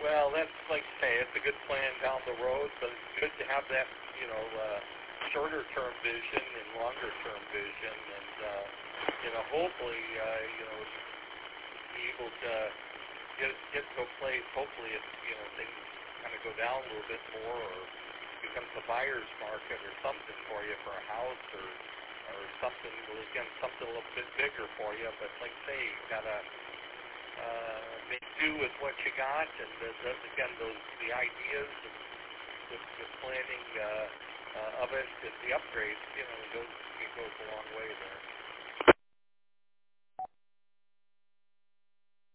Well, that's like I say, it's a good plan down the road, but it's good to have that, shorter term vision and longer term vision, and hopefully, be able to get to a place. Hopefully, if things kind of go down a little bit more, or becomes a buyer's market or something for you for a house, or something. Well, again, something a little bit bigger for you. But like I say, you gotta make do with what you got, and again, the ideas and the planning of it and the upgrades. It goes a long way there.